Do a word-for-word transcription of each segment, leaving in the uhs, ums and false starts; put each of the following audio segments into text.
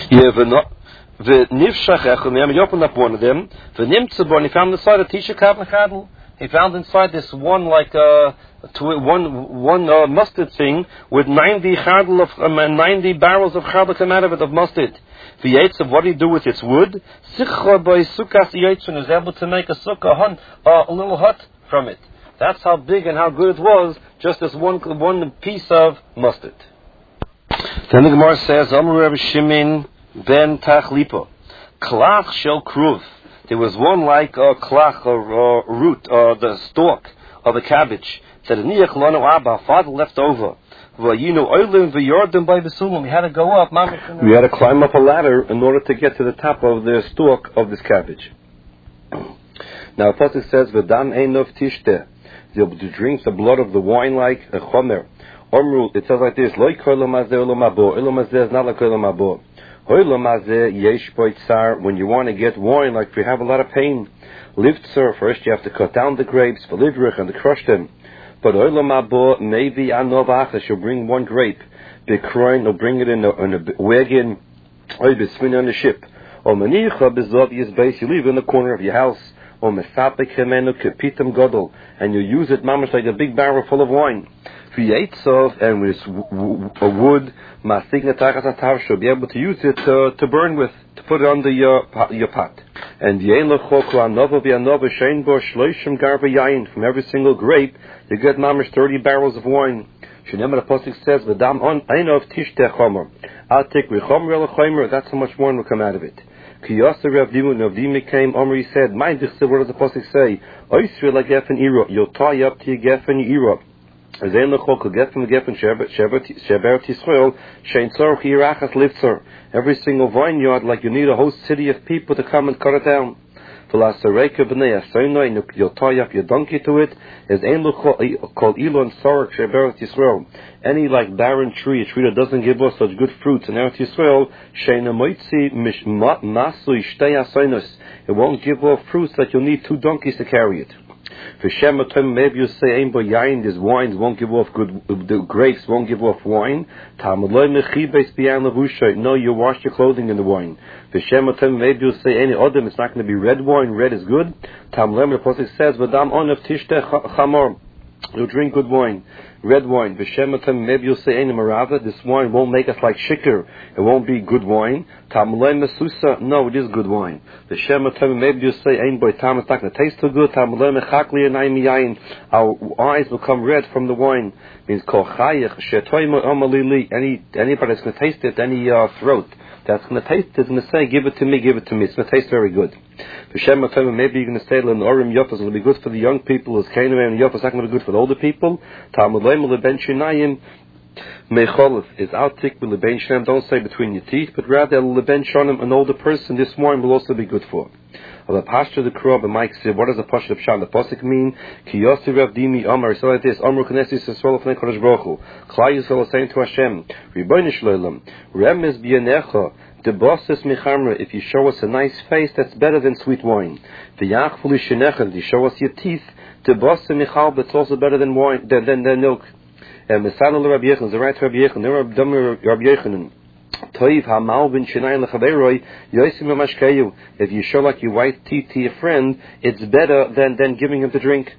Yeah, the not the nivshachech, and he opened up one of them. The nimtzabon, he found inside a tisha kav. He found inside this one like uh, one one uh, mustard thing with ninety chadl of um, ninety barrels of chadl come out of it of mustard. The yates of what do you do with its wood? Sichra by sukas yaitsun is able to make a sukkah hun, uh, a little hut from it. That's how big and how good it was. Just as one one piece of mustard. Then the Gemara says, Amar Reb Shimon ben Tachlipa, klach shel kruv. There was one like a klach or uh, root or uh, the stalk of a cabbage. Said Niach lanu abba, father left over. You know, oilim v'yordim by v'sulum. We had to go up. We had to climb up a ladder in order to get to the top of the stalk of this cabbage. Now, the pasuk says, "V'dam einov tishte." They'll drink the blood of the wine like a chomer. Omru, it says like this: Lo kolam hazeh olam habo. Olam hazeh is not like olam habo. Olam hazeh yesh bo tzar. When you want to get wine, like if you have a lot of pain, livtzer. First, you have to cut down the grapes, v'livrich, and to crush them. But olam habo, maybe anov achas. You'll bring one grape. Bekroin, you'll bring it in a, in a wagon. Or besmin on a ship. Or manicha bezov yizbeis. You leave it in the corner of your house. Or mesapek hemenu kepitam godol, and you use it mamash like a big barrel full of wine. V'yeitzov, and with a wood, masig netachas atav, she'll be able to use it uh, to burn with, to put it on the uh, your pot. And v'yein lechokla anova v'anova shein bo shloishim garba yain. From every single grape, you get mamash thirty barrels of wine. Shenemar the pasuk says, "V'dam on einov tishteh chomer." I'll take v'chomer el chomer. That's how much wine will come out of it. Kiyasa Rav Dimu, Rav Dimu came, Omri said, "My dichsev, what does the pasuk say? Oisri la gefen ira. You'll tie up to your gefen ira. Azein lechol kol gefen gefen sheber tisroel shein tzorch irachas livtzer." Every single vineyard, like you need a whole city of people to come and cut it down. You'll tie up your donkey to it. Is ein called ilon sorok sheber tisroel. Any like barren tree, a tree that doesn't give us such good fruits in Eretz Yisrael, sheina moitzi masui shtei asonos. It won't give off fruits that you'll need two donkeys to carry it. For Shematim, maybe you say ein bo yain, these wines won't give off good, the grapes won't give off wine. Tamaloi mechibes biyan levushay. No, you wash your clothing in the wine. For Shematim, maybe you say any other, it's not going to be red wine. Red is good. Tamaloi, the pasuk says, "V'dam onav tishteh chamor." You'll drink good wine, red wine. V'shematim, maybe you'll say any marava. This wine won't make us like shikr. It won't be good wine. Tamalei mesusa. No, it is good wine. V'shematim, maybe you'll say ein boy tam. It's not going to taste too good. Tamalei mechakli anayim yayin. Our eyes will come red from the wine. Means kol chayich shetoyim omalili. Any anybody that's going to taste it, any uh, throat that's going to taste it is going to say, "Give it to me, give it to me." It's going to taste very good. V'shematim, maybe you're going to say in orim yofas will be good for the young people. As kainam and yofas not going to be good for the older people. Tamalei leben shinayim mecholif is outik with leben shinayim. Don't say between your teeth, but rather leben shonim, an older person. This wine will also be good for. Well, the pasture the krov and Mike said, what does the pasture of Shan the pasuk mean? Ki yosi Rav Dimi Amar. So like this: Amru Knesset Yisrael Fnei Kodesh Baruch Hu. Klal Yisrael is saying to Hashem, Ribono Shel Olam, Remez B'Yanecha. If you show us a nice face, that's better than sweet wine. If you show us your teeth, that's also better than wine, than, than, than milk. And the right Rabbi Yechanan. If you show like your white teeth to your friend, it's better than, than giving him to drink.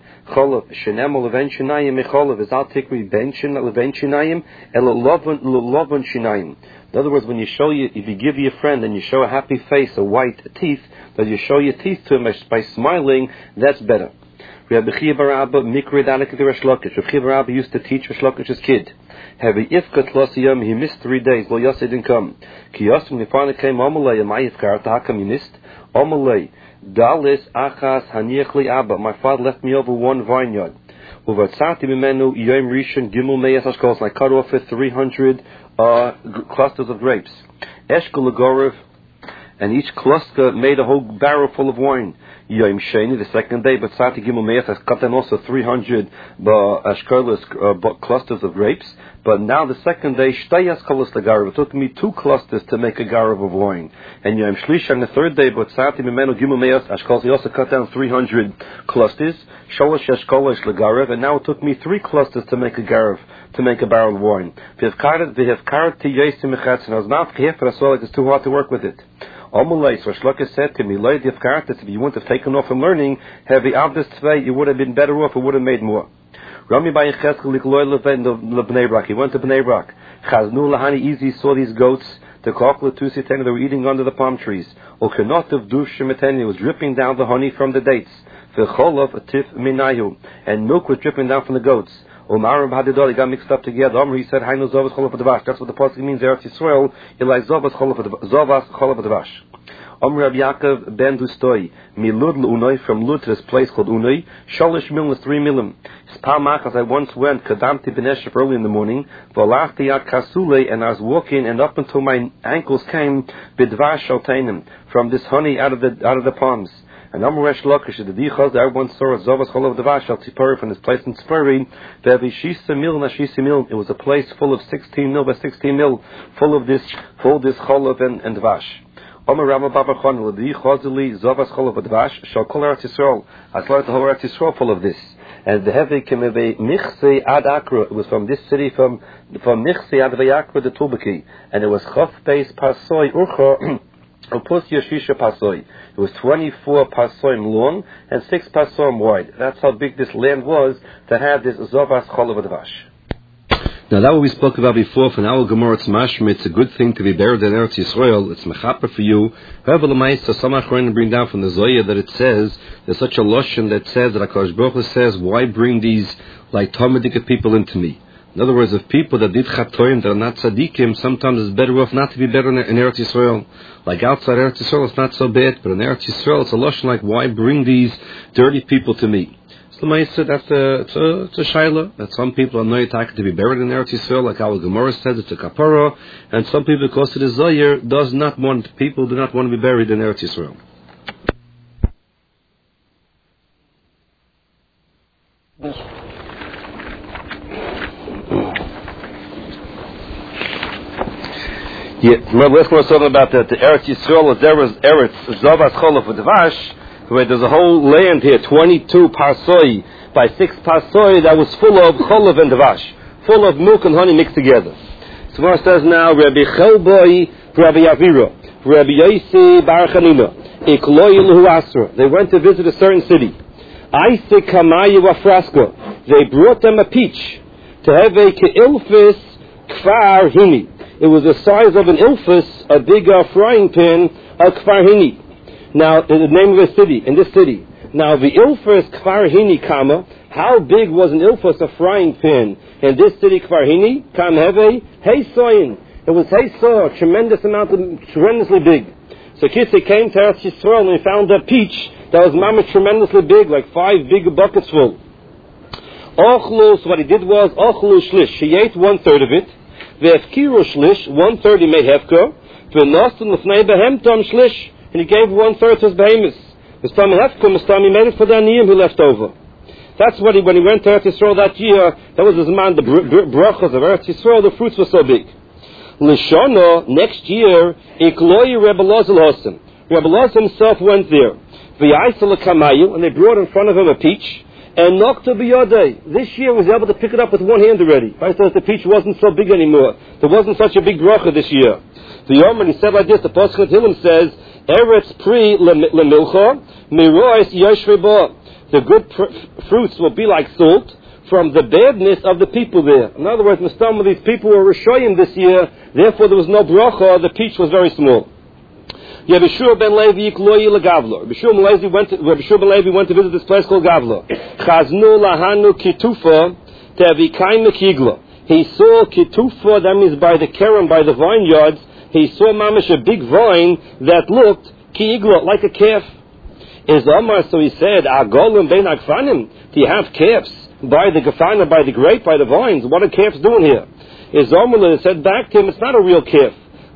In other words, when you show you, if you give your friend and you show a happy face, a white teeth, that you show your teeth to him by smiling, that's better. Rabbi Chia bar Abba mikra danik to Resh Lakish. Rabbi Chia bar Abba used to teach Resh Lakish's kid. Heavy ifkat lasiyam, he missed three days. Lo Yossi didn't come. Ki Yossi, when he finally came, Amalei, am I ifkar? How come you missed? Amalei, dalis achas haniachli Abba. My father left me over one vineyard. Uvatzati b'menu yom rishon gimel meyas ashkolos. I cut off it three hundred uh, g- clusters of grapes. Eshkol agoriv. and each cluster made a whole barrel full of wine. Yom Sheni, the second day, but Sati Gimel Me'ach has cut down also three hundred ashkolas, uh, clusters of grapes. But now the second day, Shtayas Kolos Lagarav. It took me two clusters to make a garav of wine. And Yom Shlish on the third day, but Sati Mimenu Gimel Me'ach ashkolas, he also cut down three hundred clusters. Sholosh ashkolas Lagarav, and now it took me three clusters to make a garav, to make a barrel of wine. They have carved to Yesim Mechatz, and I was not careful, I saw like it's too hard to work with it. Omulay, so Shloka said to me, Lord, if you wouldn't have taken off from learning, have the Abdus Tvei, you would have been better off, it would have made more. Rami Bayin Cheskel, Likloy Lebnei Brak, he went to Bnei Brak. Chaznu Lahani Easy saw these goats, the Kokla Tusiteni, they were eating under the palm trees. Okenot of Dush Shemeteni, was dripping down the honey from the dates. V'cholov Atif Minayu, and milk was dripping down from the goats. Umar Hadidol, he got mixed up together. Omri said, Hainu Zovas Cholov Advash. That's what the pasuk means, Eretz Yisrael. Ilai Zovas Cholov Advash. Omri Rabbi Yaakov ben Dustoi, Milud L'Unoi, from Lud to this place called Unoi. Sholish Milim is three Milim. Spalmach, as I once went, Kadamti B'neshef early in the morning, V'olachti Yad Kasule, and I was walking, and up until my ankles came, B'dvash Shaltainim, from this honey out of the out of the palms. And Amresh Lakish, the Dichos, I once saw a Zovas Cholov Devash al Tzipori from this place in Tzipori. Ve'avishisa mil nashisa mil. It was a place full of sixteen mil by sixteen mil, full of this, full of this Cholov and, and Devash. Omer Rama Baba Chon, the Dichosili Zovas Cholov Devash shall call Eretz Yisrael. I saw the whole Eretz Yisrael full of this. And the Heavy Kemeve Michse Ad Akra, it was from this city, from from Michse Ad Vayakra the Tubaki, and it was Chof Beis Pasoi Urcha. It was twenty-four pasoim long and six pasoim wide. That's how big this land was to have this Zovas Cholov Advash. Now that what we spoke about before, for now Gemara it's mashma, it's a good thing to be buried in Eretz Yisrael, it's mechaper for you. However, L'maisa, some Achronim bring down from the Zoya that it says, there's such a lotion that says, that HaKadosh Baruch Hu says, why bring these like Talmudic people into me? In other words, if people that did chatoim, that are not tzaddikim, sometimes it's better off not to be better in Eretz Yisrael. Like outside Eretz Yisrael, it's not so bad, but in Eretz Yisrael, it's a lotion like, why bring these dirty people to me? So L'maisa, that's a, it's a, it's a shaila, that some people are not to be buried in Eretz Yisrael, like our Gemara says, it's a kapara, and some people, because it is Zayir, does not want, people do not want to be buried in Eretz Yisrael. Yeah, remember last one I was talking about that the Eretz Yisrael, there was Eretz Zovas Cholov Advash, where there's a whole land here, twenty-two pasoi by six pasoi, that was full of Cholov and Dvash, full of milk and honey mixed together. So one says now, Rabbi Chelboi, Rabbi Yavira, Rabbi Yosi Bar Chanina, Ikloy Luhu Asra. They went to visit a certain city. Aise Kamayu Afraska. They brought them a peach to have a Keilfis Kfar Hini. It was the size of an ilfus, a big uh, frying pan, of Kfar Hini. Now, the name of a city, in this city. Now, the ilfus Kfar Hini, comma, how big was an ilfus, a frying pan, in this city, Kfar Hini? Kam heve, heisoyin. It was heiso, a tremendous amount of, tremendously big. So Kissi came to Eretz Yisrael and he found a peach that was mama tremendously big, like five big buckets full. Ochlu, so what he did was, Ochlu shlish, he ate one third of it. Ve'efkiru shlish, one third he made hefker. Ve'noston l'fnei behemtom shlish, and he gave one third to his behemoths. Mistam hefker, mistam he made it for the aniyim who left over. That's what he, when he went to Eretz Yisrael that year, that was his man, the br- br- brachas of Eretz Yisrael, the fruits were so big. L'shana, next year, Ikloyi Rebbe Lozel Hosim. Rebbe Lozel himself went there. V'yaisel l'kamayu, and they brought in front of him a peach. And Nokta B'yodei, this year was able to pick it up with one hand already. I said the peach wasn't so big anymore. There wasn't such a big bracha this year. The Yom, when he said like this, the Pasuk of Tehillim says, Eretz pri lemilcha, mirois yoshvei ba. The good pr- fruits will be like salt from the badness of the people there. In other words, some of these people were Rishoyim this year, therefore there was no bracha, the peach was very small. Yabishur ben Levi Ikloyi LeGavla. Yabishur ben Levi went to, Yabishur ben Levi went to visit this place called Gavla. Chaznu lahanu kitufa tevikai mekigla. He saw kitufa, that means by the kerem, by the vineyards, he saw mamish, a big vine that looked kiigla, like a calf. Is Omar, so he said, Agolim ben agfanim, do you have calves by the gafana, by the grape, by the vines? What are calves doing here? Is Omar said back to him, it's not a real calf.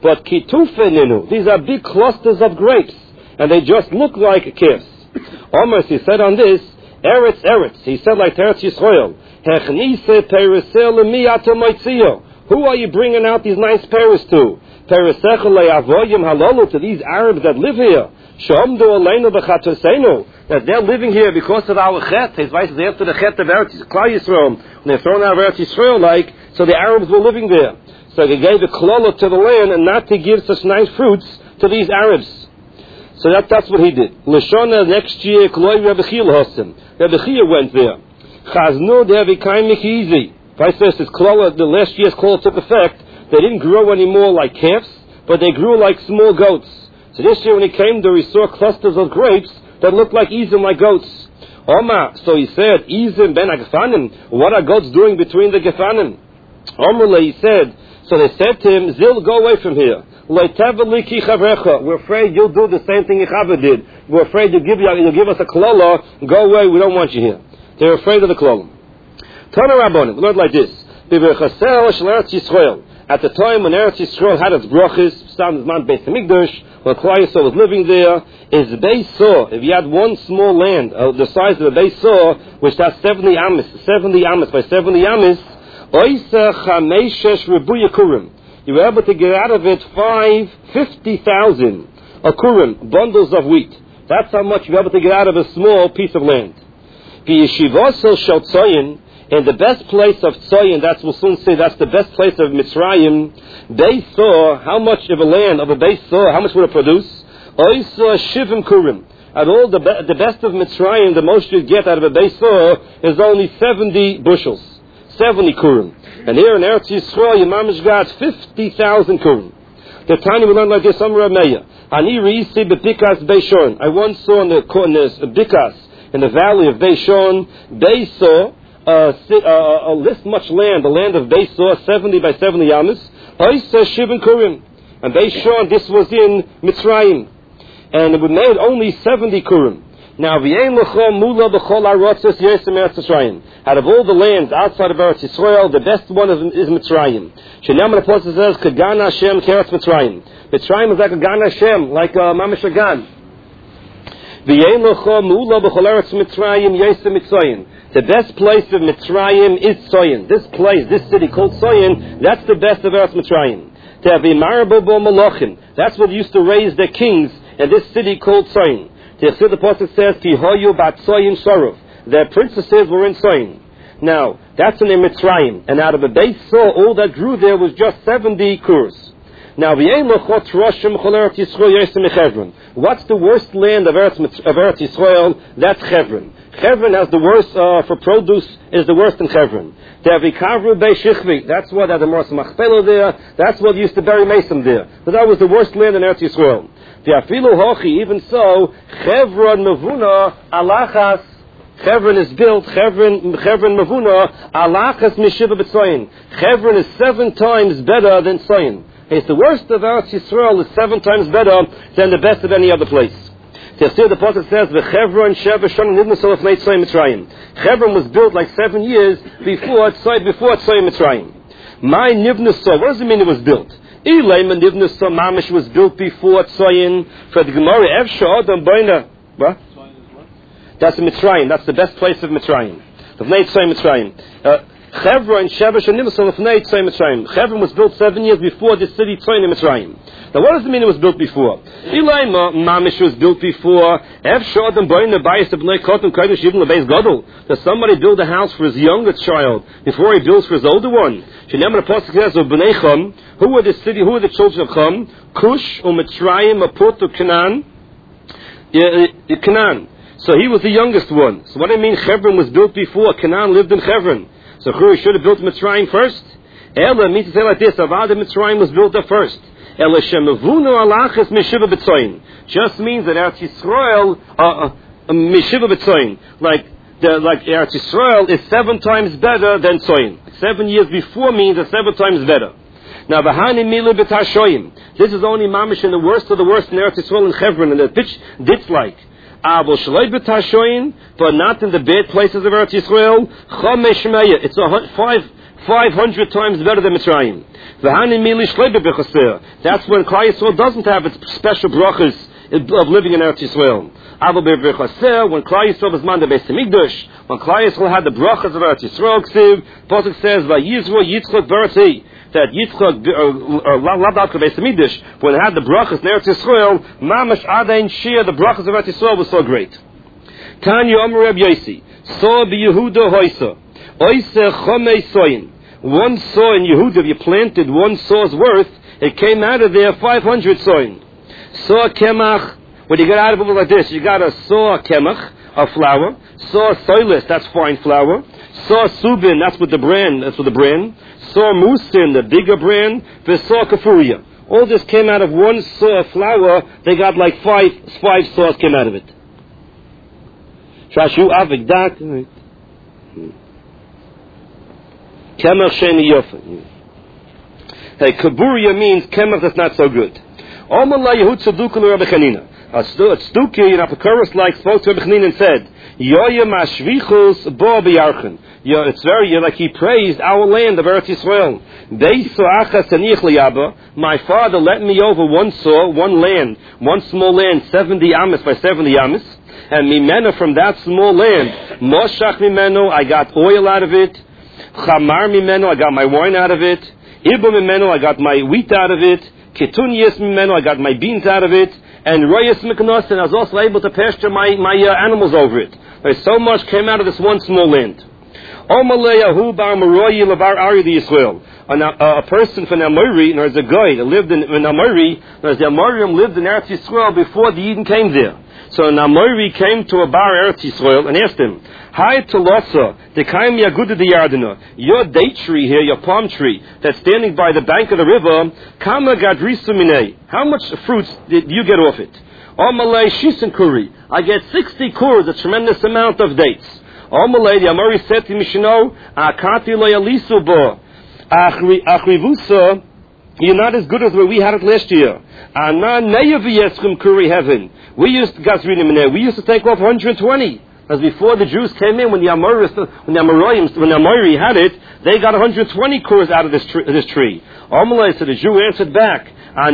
but kitufeninu. These are big clusters of grapes, and they just look like calves. Almost, he said on this, Eretz, Eretz. He said like Eretz Yisrael, Hechnise perisel miyata moitzio. Who are you bringing out these nice pears to? Perisechel le'avoyim halolu, to these Arabs that live here. Shomdu aleinu b'chatosenu, that they're living here because of our chet. His vice is after the chet of Eretz Yisrael. When they're thrown out of Eretz Yisrael, like, so the Arabs were living there. So he gave a klola to the land and not to give such nice fruits to these Arabs. So that, that's what he did. Lashona next year, Kloi Rebbe Chiel Hosem. Rebbe Chiel went there. Chaznu devi kaim michizi. Vice versa, klola, the last year's klola took effect. They didn't grow anymore like calves, but they grew like small goats. So this year when he came there, he saw clusters of grapes that looked like Izim, like goats. Oma, so he said, Izim ben ha-Gefanim. What are goats doing between the Gefanim? Omrle, he said, so they said to him, Zil, go away from here. We're afraid you'll do the same thing Yechava did. We're afraid you'll give, you, you'll give us a klola. Go away, we don't want you here. They're afraid of the klola. Tana Rabbonim, we learned like this. At the time when Eretz Yisrael had its brachas, Stam Zman Beis Hamikdash, when Klal Yisrael was living there, is Beis Sor. If you had one small land, uh, the size of a Beis Sor, which has seventy amis, seventy amis by seventy amis, Oisa Chameshesh Rebuya Kurim. You were able to get out of it five, fifty thousand akurim, bundles of wheat. That's how much you were able to get out of a small piece of land. V'yeshivosel shel Tzoyin, in the best place of Tzoyin, that's we'll soon say that's the best place of Mitzrayim. Beis Sor, how much of a land of a Beis Sor, how much would it produce? Oisa Shivim Kurim. At all the be- the best of Mitzrayim, the most you get out of a Beis Sor is only seventy bushels, seventy kurim. And here in Eretz Yisrael, Yemamish got fifty thousand kurim. The tiny we learn like this, Amar Meya. Ani reisi bepikas Beishon. I once saw in the, in the Bikas, in the valley of Beishon, Beisor, uh, uh, uh, this much land, the land of Beisor, seventy by seventy yamas, Oisa Shivin Kurim. And Beishon, this was in Mitzrayim. And it would made only seventy kurim. Now, v'yein l'chom mula b'chol ha'rotzos yesem Eretz Yisrael. Out of all the lands outside of Eretz Yisrael, the best one is, is Mitzrayim. Shenam the Apostle says, Kagan Hashem keretz Mitzrayim. Mitzrayim is like a Gan Hashem, like a Mamish Gan. V'yein l'chom mula b'chol Eretz Mitzrayim yesem Mitzrayim. The best place of Mitzrayim is Tzoyin. This place, this city called Tzoyin, that's the best of Eretz Mitzrayim. That's what used to raise their kings in this city called Tzoyin. The Apostle says, Tihoyu bat Tzoyin Sorov. Their princesses were in Tzoyin. Now, that's in the Mitzrayim. And out of a Beis Sor, all that grew there was just seventy kurs. Now, what's the worst land of Eretz, of Eretz Yisrael? That's Chevron. Chevron has the worst, uh, for produce, is the worst in Chevron. That's what had the Mors Machpelah there. That's what used to bury Mason there. But that was the worst land in Eretz Yisrael. Even so, Chevron Mavuna Alachas. Chevron is built, Chevron, Chevron Mavuna Alachas Mishiva B'Tzoyin. Chevron is seven times better than Tzoyin. It's the worst of Eretz Yisrael is seven times better than the best of any other place. So the Prophet says, "Chevron Sheva Shon Nidnasol Lefnei Tzoyin Mitzrayim." Chevron was built like seven years before Tzoyin before Tzoyin Mitzrayim. My Nivnasol, what does it mean it was built? Ilayman Nivnasol Mamish was built before Tzoyin. For the Gemara, Evsha Adam Boina. What? That's Mitzrayim. That's the best place of Mitzrayim. Lefnei Tzoyin Mitzrayim. Chevron Sheva Shon Nidnasol Lefnei Tzoyin Mitzrayim. Chevron was built seven years before the city Tzoyin in Mitzrayim. Now, what does it mean it was built before? Ilayma Mamish was built before. Does somebody build a house for his younger child before he builds for his older one? Who were the city? Who were the children of Chum? Cush or Mitzrayim, Aput or Canaan? Canaan. So he was the youngest one. So what do I mean? Chevron was built before. Canaan lived in Chevron. So Churi should have built Mitzrayim first. Ela means to say like this: Avad Mitzrayim was built up first. Just means that Eretz Yisrael, Mishiva B'Tzoyin, like the, like Eretz Yisrael is seven times better than Tzoyin. Seven years before means that seven times better. Now, Bahani Milu B'Tashoyim. This is only Mamish in the worst of the worst in Eretz Yisrael and Chevron, and the pitch ditch like. Abel Shalei B'Tashoyim, but not in the bad places of Eretz Yisrael. Chomesh Meya. It's a five. five hundred times better than Mitzrayim. That's when Klal Yisrael doesn't have its special brachas of living in Eretz Yisrael. When Klal Yisrael was man the Beis Hamikdash, when Klal Yisrael had the brachas of Eretz Yisrael, Ksiv, Pasuk says, "Vayizro Yitzchak Berati." That Yitzchak or Ladavka Beis Hamikdash, when it had the brachas in Eretz Yisrael, Mamash Adain Shia, the brachas of Eretz Yisrael was so great. Tanya Amar Reb Yosi, So be Yehuda Hoisa, Oisa Chomei Soyin. One saw in Yehuda, if you planted one saw's worth, it came out of there five hundred soyin. Saw kemach. When you get out of it like this, you got a saw kemach, a flour. Saw soilis, that's fine flour. Saw subin, that's with the bran, that's with the bran. Saw musin, the bigger bran. Saw kafuria. All this came out of one saw of flour. They got like five, five saws came out of it. Shashu avik dak. Kemach sheni yofa. Hey, kaburia means kemach that's not so good. Omala Yehud Tzadukul Rabbi Chanina. A Tzduki in Apokoros like spoke to Rabbi Chanina and said, Yoya mashvichus bo b'yarchen. It's very like he praised our land of Eretz Yisrael. My father let me over one saw, one land, one small land, seventy amis by seventy amis, and mimena from that small land, moshach mimeno, I got oil out of it. Chamar mimeno, I got my wine out of it. Ibu mimeno, I got my wheat out of it. Ketun yes mimeno, I got my beans out of it. And royas miknos, and I was also able to pasture my, my uh, animals over it. There's so much came out of this one small land. Omaleyahu bar Meroyi levar Ari the Yisrael. A person from Amori, there's a guy that lived in, in Amori, there's the Amorim lived in Eretz Yisrael before the Eden came there. So Amori came to a bar Eretz Yisrael and asked him, Hi Tolosa, the Kaim Yaguda de Yardana, your date tree here, your palm tree, that's standing by the bank of the river, Kama Gadrisu Minei, how much fruits did you get off it? Omalei Shisan Kuri, I get sixty kurs, a tremendous amount of dates. Omalei, the Amori said to Mishino, Akati lo yalisu bo, Achrivusa, you're not as good as where we had it last year. Ana Neyaviyeschum Kuri heaven. We used to Gazrinim in there, we used to take off one hundred twenty. As before the Jews came in, when the Amori, when the Amori, when the Amori had it, they got one hundred twenty kurs out of this tree. This tree. Amalei, so the Jew answered back, I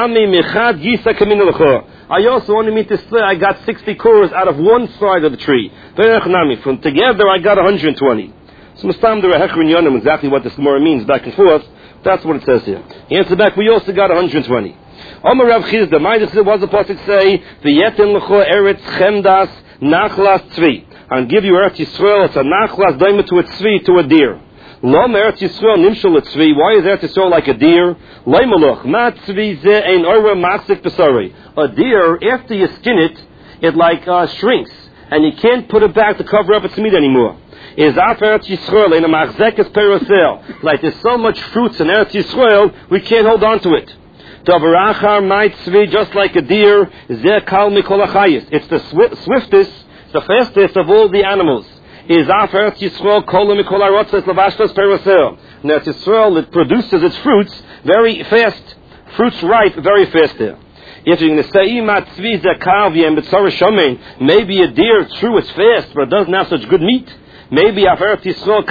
also only mean to say I got sixty kurs out of one side of the tree. From together I got one hundred twenty. So Mustam the Hechrin Yonim, exactly what this Gemara means back and forth. That's what it says here. He answered back, we also got one hundred twenty. Omar Rav Chizda, my Chizda was the pasuk say, V'yetin l'cho eretz chemdas nachlas tzvi. And give you Eretz Yisrael, it's a nachlas daima to a tzvi, to a deer. Lo Eretz Yisrael nimshal a tzvi. Why is Eretz Yisrael like a deer? Leimalach, ma tzvi ze ein orwa masik besari. A deer, after you skin it, it like uh, shrinks, and you can't put it back to cover up its meat anymore. Is af Eretz Yisrael in a machzekes perosel. Like there's so much fruits in Eretz Yisrael, we can't hold on to it. Just like a deer, it's the swiftest, the fastest of all the animals. Is Eretz Yisrael Eretz Yisrael, it produces its fruits very fast, fruits ripe very fast there. If you're going to say maybe a deer, true, it's fast, but it doesn't have such good meat. Maybe Eretz Yisrael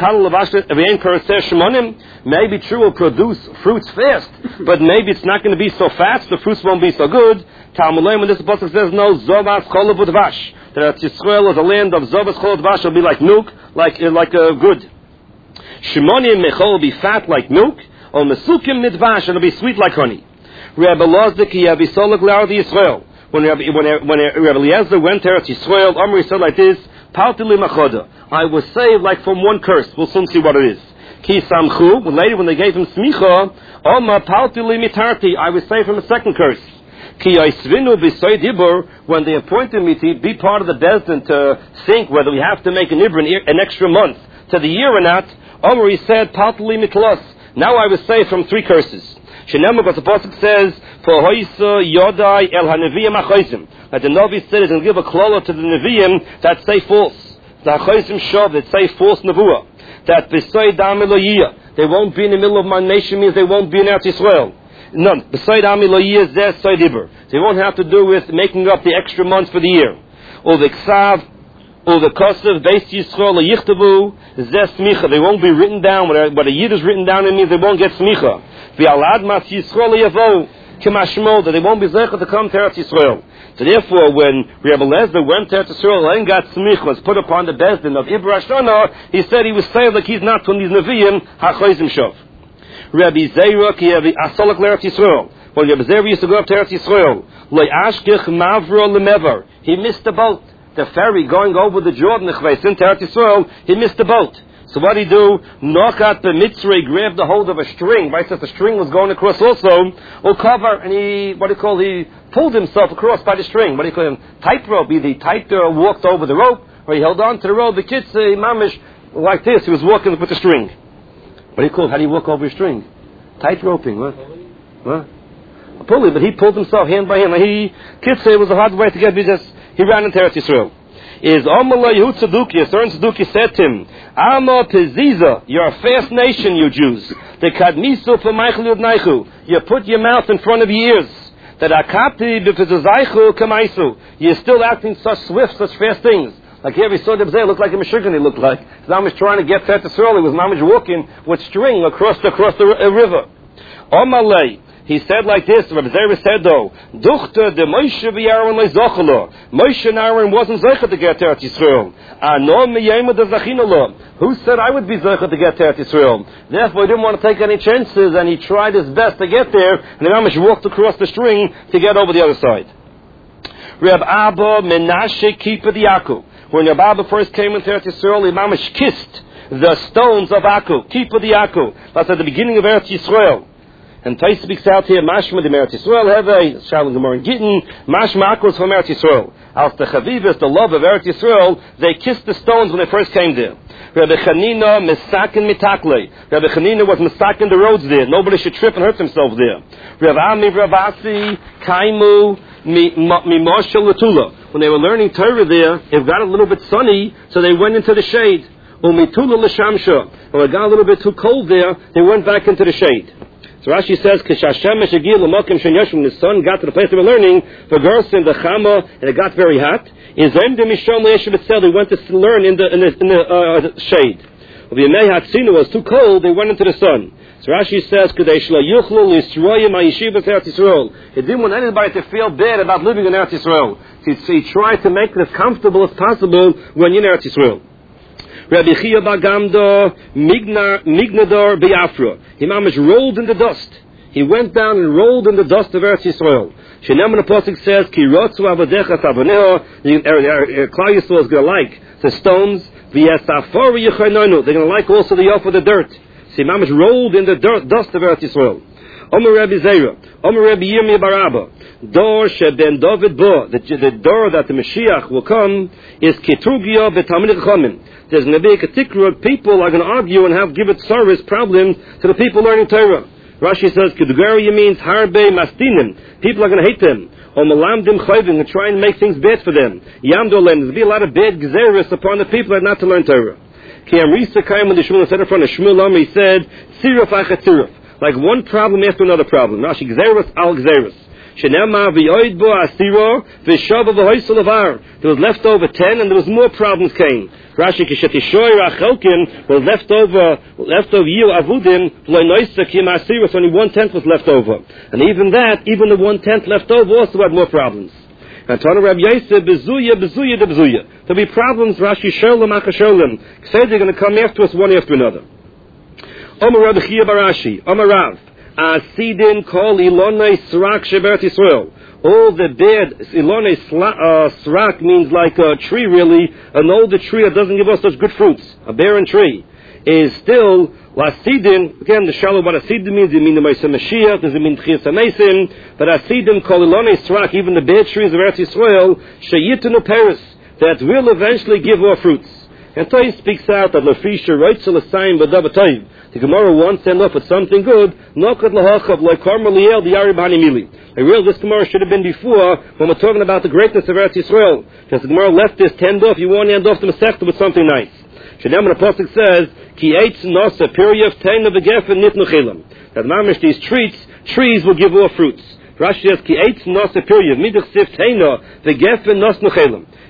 maybe true will produce fruits fast, but maybe it's not going to be so fast, the fruits won't be so good. Talmud when this pasuk says no, Zovas Cholav Udvash, that Eretz Yisrael is a land of Zovas Cholav Udvash, will be like milk, like like a good. Shimonim Mechol will be fat like milk, or Mesukim Midvash, it'll be sweet like honey. Rabbi Lozdik Yavisolak L'Ardi Yisrael. When Rabbi when when Rabbi Eliezer went to Eretz Yisrael, Omri said like this, Paltili Machoda. I was saved like from one curse. We'll soon see what it is. Ki Samchu, later when they gave him Smicha, Oma Paltili Mitarti, I was saved from a second curse. Ki Yaisvinu B'Soy Dibur, when they appointed me to be part of the Bezdin to think whether we have to make an Ibr an extra month to the year or not, Omri said Paltili Mitlos. Now I was saved from three curses. Shenemah, but the pasuk says, "For hoisa yodai el haneviyim achoisim." That the Navi said is going to give a klola to the Nevi'im that say false. The achoisim shov that say false nevuah. That beside amiloyia, they won't be in the middle of my nation means they won't be in Eretz Yisrael. None. Beside amiloyia zeh soy dibur. They won't have to do with making up the extra months for the year. Or the ksav or the Kosev, Beis Yisrael, Yichtavu, Zeh Smicha. They won't be written down. What a, what a Yid is written down, it means they won't get Smicha. V'alad Mas Yisrael Yavo, Kemashmo, that they won't be Zecha to come to Eretz Yisrael. So therefore, when Rabbi Eliezer went to Eretz Yisrael and got Smicha, was put upon the Bezdin of Ibra Shana, he said he was saying like he's not from these Nevi'im, HaChoizim Shov. Rabbi Zera, Ki Yavi Asolak L'Eretz Yisrael. When Rabbi Zera used to go up to Eretz Yisrael, Lo Ashkich Mavro Lemever, he missed the boat. The ferry going over the Jordan, into Eretz Yisrael, he missed the boat. So what did he do? Knock out the Mitzri, grabbed the hold of a string, right? So the string was going across also, or cover, and he, what do you call, he pulled himself across by the string. What do you call him? Tightrope. Either he tight or walked over the rope, or he held on to the rope. The kids, uh, mamish, like this, he was walking with the string. What do you call, how do you walk over a string? Tight roping, what? What? A pulley, but he pulled himself hand by hand. Like he, kids say it was a hard way to get business. He ran into Eretz Yisrael. Is Amalei Yehud Tzeduki, a certain Tzeduki said to him, Ama Peziza, you're a fast nation, you Jews. The Kadmisu for Michael Yudnaichu. You put your mouth in front of your ears. That Akati B'Pezazaichu Kamaisu. You're still acting such swift, such fast things. Like here we saw the B'zeh, looked like a Meshuggah, he looked like. Namish trying to get to Eretz Yisrael, he was Namish walking with string across the, across the uh, river. Amalei. He said like this, Rabbi Zera said though, Duchte de Moshe v'Aaron le'zochelo. Moshe and Aaron wasn't zeicha to get to Eretz Yisrael. Ano miyema de zachinolo. Who said I would be zeicha to get to Eretz Yisrael? Therefore he didn't want to take any chances, and he tried his best to get there, and the Amish walked across the string to get over the other side. Reb Abba Menashe Kippur the Yaakov. When Reb Abba first came into Eretz Yisrael, the Amish kissed the stones of Yaakov, Kippur the Yaakov. That's at the beginning of Eretz Yisrael. And Tais speaks out here, Mashma de Eretz Yisrael, Heve, Shalom Gemara in Gittin, Mashma Akros from Eretz Yisrael. As the Chavivas, the love of Eretz Yisrael, they kissed the stones when they first came there. Rabbi Chanina, Mesakin Mitakle. Rabbi Chanina was Mesakin the roads there. Nobody should trip and hurt themselves there. Rabbi Ami, Rabbi Asi, Kaimu, Mimoshe Latula. When they were learning Torah there, it got a little bit sunny, so they went into the shade. Umitula L'Shamsha. When it got a little bit too cold there, they went back into the shade. So Rashi says, "K'shashem shegil l'makim shenyashim." The sun got to the place they were learning. The girls in the chama, and it got very hot. In zem de mishon le'eshem etzel, they went to learn in the in the, in the uh, shade. Of Yemei Hatzinu was too cold, they went into the sun. So Rashi says, "Kadesh lo yuchlu l'isroyim ha'yeshivas Eretz Yisrael." He didn't want anybody to feel bad about living in Eretz Yisrael. So he tried to make it as comfortable as possible when you're in Eretz Yisrael. Rabbi Chia Bagamdo Mignador Biafra. He mamish rolled in the dust. He went down and rolled in the dust of Eretz Yisrael. Shenem the Pasuk says, Ki rotzu avodecha savoneho. Klal Yisrael is going to like the stones. V'yasafori yichaynoinu. They're going to like also the yof of the dirt. So he mamish rolled in the dirt, dust of Eretz Yisrael. Omer Rabbi Zera. Omer Rabbi Yirmiyah Barabba. Dor sheben David bo. The door that the Mashiach will come is Ketugio b'Talmidei Chachamim. There's going to be a particular people are going to argue and have give it service problems to the people learning Torah. Rashi says, Kedugaria means harbe mastinim. People are going to hate them. Or malamdim chayvim, and try and make things bad for them. Yamdolem, there's going to be a lot of bad gzeris upon the people that are not to learn Torah. Ki amrisa kaim when the Shmuel said in front of Shmuel Amri, he said, Siruf achat siruf. Like one problem after another problem. Rashi gzeris al gzeris. Shenema v'yoid bo asiro v'shava v'hoysel avar. There was left over ten, and there was more problems came. Rashi kishatishoy rachelkin was left over, left over you avudim v'loinoisa kim asiro. So only one tenth was left over, and even that, even the one tenth left over also had more problems. And Tana Rabbi Yosef bezuya bezuya de bezuya. There'll be problems. Rashi sholem achasholem. Say they're going to come after us one after another. Omer Rabbi Chia Barashi. Omer Rav. Asidin kol ilonei srak sheberet Yisrael. All the bad ilonei uh, srak means like a tree, really, an older tree that doesn't give us such good fruits, a barren tree, is still lasidin. Again, the shallow what asidin means, it means the Moshe Mashiach, does it mean Tchias HaMesim? But asidin kol ilonei srak, even the bad trees of Eretz Yisrael, sheyitenu peris, that will eventually give our fruits. And Toy speaks out that Lafisha writes to the sign Badabatoiv. The Gemara wants to end up with something good. Nokat lahachav like Carmeliel the Yari Bani Mili. I realize this Gemara should have been before when we're talking about the greatness of Eretz Yisrael. Because the Gemara left this to end off. You want to end off the Masechta with something nice. Shadam and the Pasuk says, Ki eitz nasa periyav tein of the gefen nitnu chilam. That mamish these trees, trees will give all fruits. Rashi says, Ki eitz nasa periyav midach sif teina the gefen nasnu chilam.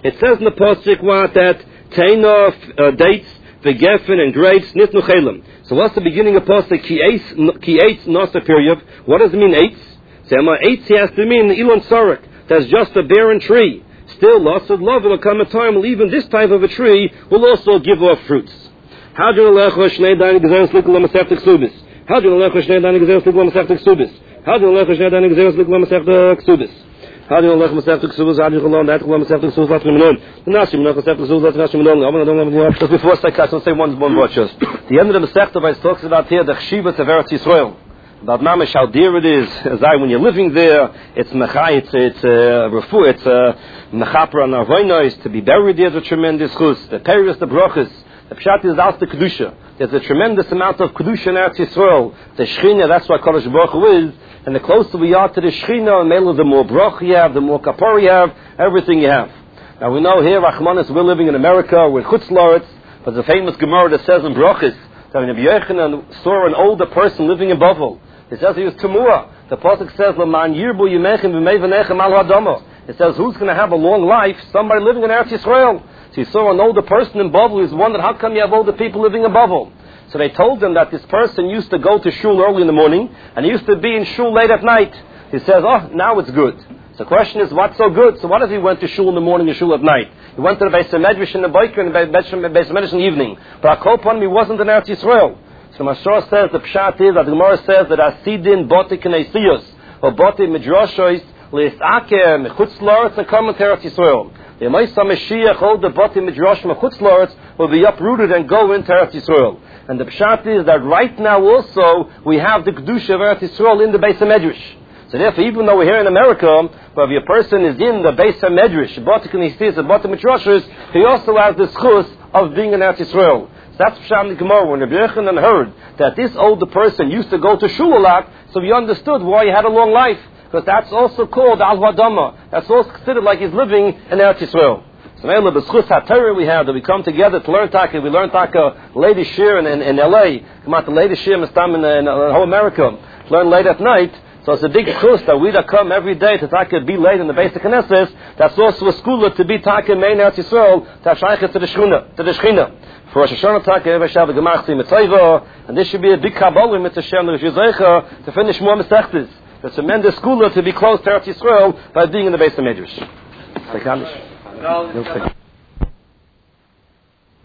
It says in the Pasuk what that Taina uh, dates, the Geffen and grapes, Nitnu Chelim. So what's the beginning of Pasuk? Ki eitz nasa period. What does it mean eitz? Sema eitz has to mean the Elon Sarek. That's just a barren tree. Still, lots of love will come a time when even this type of a tree will also give off fruits. How do you lech shnei daini gezeres likul masechta ksubis? How do you lech shnei daini gezeres likul masechta ksubis? How do you lech shnei daini gezeres likul masechta ksubis? How do you lech masechta ksubis? How do you lech masechta ksubis? Let's remember. Nashim lech masechta ksubis. Let's remember. Just before I say, let's say one one word just. The end of the masechta talks about here the chshivas of Eretz Yisrael. About mamish how dear it is, as I when you're living there, it's mechai, it's it's uh, refu, it's uh, mechapra and avoinos to be buried there is a tremendous chus. The perius, the brachas, the pshat is out the kedusha. There's a tremendous amount of kedusha in Eretz Yisrael. The shechina, that's what Kodesh Baruch Hu is. And the closer we are to the shechina, the more brach you have, the more kapor you have, everything you have. Now we know here, Rachmanis, we're living in America, we're chutz la'aretz, but the famous Gemara that says in brachas that when Rabbi Yochanan saw an older person living in Bavel. It says he was Tumua. The Pasuk says, "L'man yirbu yimechem v'meivanechem al hadama." It says, who's going to have a long life? Somebody living in Eretz Yisrael. So he saw an older person in Bavel. He wondered, how come you have older people living in Bavel? So they told him that this person used to go to shul early in the morning, and he used to be in shul late at night. He says, oh, now it's good. So the question is, what's so good? So what if he went to shul in the morning and shul at night? He went to the Beis Medrash in the Boker and the Beis Medrash in the evening. But Akol he wasn't in Eretz Yisrael. So Mashor says, the Pshat is, that the Gemara says that Asidin Botik and Eisiyos, or Botik Midrashois, Le'isake, Mechutz La'aretz, and come to Eretz Yisrael. The Maisa Mashiach, hold the Botik Midrash, Mechutz La'aretz, will be uprooted and go into Eretz Yisrael. And the Pshat is that right now also, we have the Kedusha of Eretz Yisrael in the Beis HaMedrash. So therefore, even though we're here in America, but if a person is in the Beis HaMedrash, Botik and Eisiyos, and Botik Midrashos, he also has the schus of being in Eretz Yisrael. That's Psham the Gemara. When Rabbi Yochanan heard that this older person used to go to shul a lot, so he understood why he had a long life. Because that's also called Al Hadama. That's also considered like he's living in Eretz Yisrael. So Mela b'schus HaTorah we have that we come together to learn Taka. We learn Taka lady shir in, in, in L A. Come out to lady shir in, in, in whole America. Learn late at night. So it's a big chus that we that come every day to Taka be late in the basic Knesset. That's also a school to be Taka main Eretz Yisrael to have shaykhet to the Shechina. To the Shechina. For Rosh Hashanah Taka, every Shabbat Gemach Tzim Mitzayva, and this should be a big Kabbalah with Hashem to finish more Masechtes. It's a tremendous school to be close to Eretz Yisrael by being in the Beis HaMedrash.